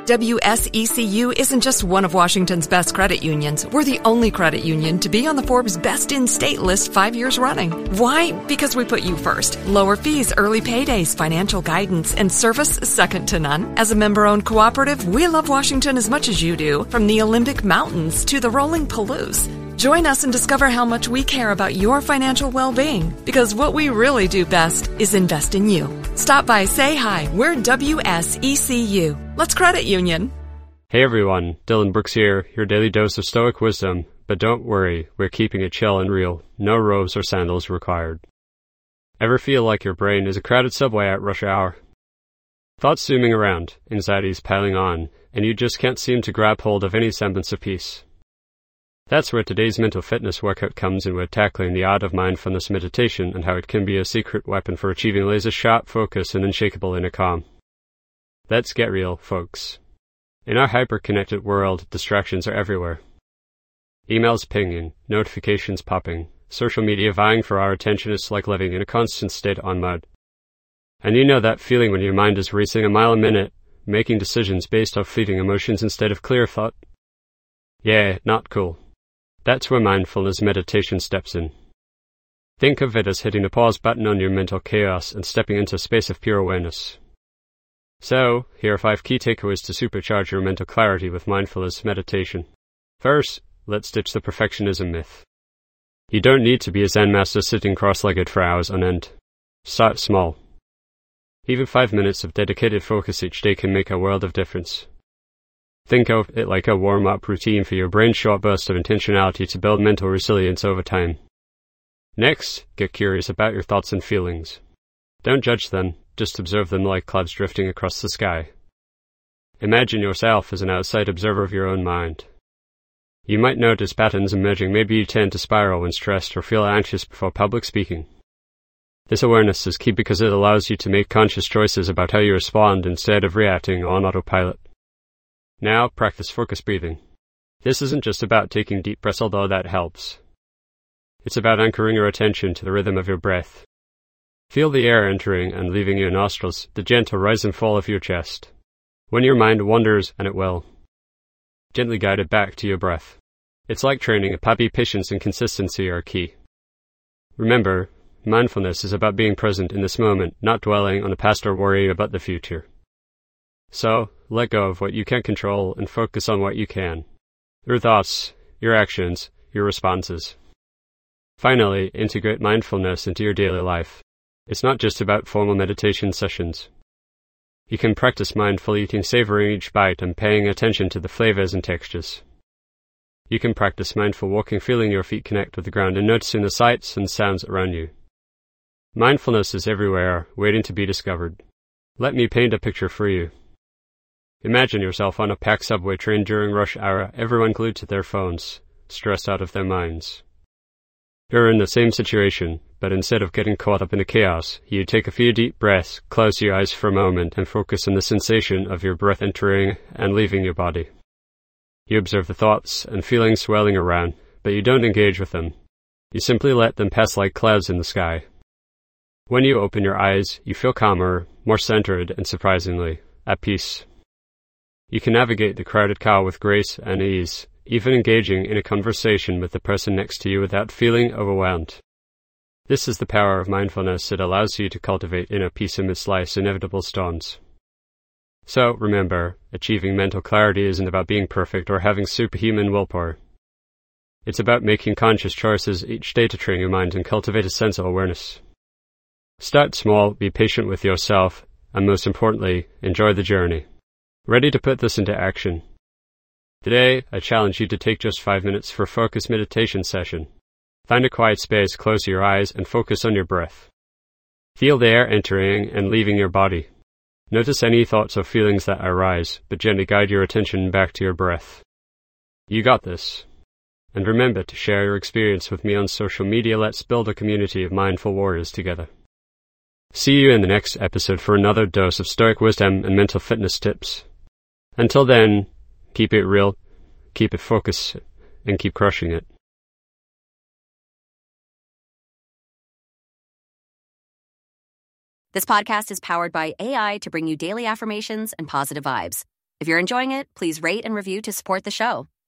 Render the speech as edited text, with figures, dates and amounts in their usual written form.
WSECU isn't just one of Washington's best credit unions. We're the only credit union to be on the Forbes Best in State list 5 years running. Why? Because we put you first. Lower fees, early paydays, financial guidance, and service second to none. As a member-owned cooperative, we love Washington as much as you do, from the Olympic Mountains to the rolling Palouse. Join us and discover how much we care about your financial well-being, because what we really do best is invest in you. Stop by, say hi. We're WSECU. Let's credit union. Hey everyone, Dylan Brooks here, your daily dose of stoic wisdom. But don't worry, we're keeping it chill and real. No robes or sandals required. Ever feel like your brain is a crowded subway at rush hour? Thoughts zooming around, anxieties piling on, and you just can't seem to grab hold of any semblance of peace. That's where today's mental fitness workout comes in. We're tackling the art of mindfulness meditation and how it can be a secret weapon for achieving laser-sharp focus and unshakable inner calm. Let's get real, folks. In our hyper-connected world, distractions are everywhere. Emails pinging, notifications popping, social media vying for our attention is like living in a constant state on mud. And you know that feeling when your mind is racing a mile a minute, making decisions based off fleeting emotions instead of clear thought? Yeah, not cool. That's where mindfulness meditation steps in. Think of it as hitting the pause button on your mental chaos and stepping into a space of pure awareness. So, here are 5 key takeaways to supercharge your mental clarity with mindfulness meditation. First, let's ditch the perfectionism myth. You don't need to be a Zen master sitting cross-legged for hours on end. Start small. Even 5 minutes of dedicated focus each day can make a world of difference. Think of it like a warm-up routine for your brain's short burst of intentionality to build mental resilience over time. Next, get curious about your thoughts and feelings. Don't judge them, just observe them like clouds drifting across the sky. Imagine yourself as an outside observer of your own mind. You might notice patterns emerging. Maybe you tend to spiral when stressed or feel anxious before public speaking. This awareness is key because it allows you to make conscious choices about how you respond instead of reacting on autopilot. Now, practice focused breathing. This isn't just about taking deep breaths, although that helps. It's about anchoring your attention to the rhythm of your breath. Feel the air entering and leaving your nostrils, the gentle rise and fall of your chest. When your mind wanders, and it will, gently guide it back to your breath. It's like training a puppy. Patience and consistency are key. Remember, mindfulness is about being present in this moment, not dwelling on the past or worrying about the future. So, let go of what you can't control and focus on what you can. Your thoughts, your actions, your responses. Finally, integrate mindfulness into your daily life. It's not just about formal meditation sessions. You can practice mindful eating, savoring each bite and paying attention to the flavors and textures. You can practice mindful walking, feeling your feet connect with the ground and noticing the sights and sounds around you. Mindfulness is everywhere, waiting to be discovered. Let me paint a picture for you. Imagine yourself on a packed subway train during rush hour, everyone glued to their phones, stressed out of their minds. You're in the same situation, but instead of getting caught up in the chaos, you take a few deep breaths, close your eyes for a moment, and focus on the sensation of your breath entering and leaving your body. You observe the thoughts and feelings swirling around, but you don't engage with them. You simply let them pass like clouds in the sky. When you open your eyes, you feel calmer, more centered, and surprisingly, at peace. You can navigate the crowded car with grace and ease, even engaging in a conversation with the person next to you without feeling overwhelmed. This is the power of mindfulness. It allows you to cultivate inner peace amidst life's inevitable storms. So, remember, achieving mental clarity isn't about being perfect or having superhuman willpower. It's about making conscious choices each day to train your mind and cultivate a sense of awareness. Start small, be patient with yourself, and most importantly, enjoy the journey. Ready to put this into action? Today, I challenge you to take just 5 minutes for a focused meditation session. Find a quiet space, close your eyes, and focus on your breath. Feel the air entering and leaving your body. Notice any thoughts or feelings that arise, but gently guide your attention back to your breath. You got this. And remember to share your experience with me on social media. Let's build a community of mindful warriors together. See you in the next episode for another dose of stoic wisdom and mental fitness tips. Until then, keep it real, keep it focused, and keep crushing it. This podcast is powered by AI to bring you daily affirmations and positive vibes. If you're enjoying it, please rate and review to support the show.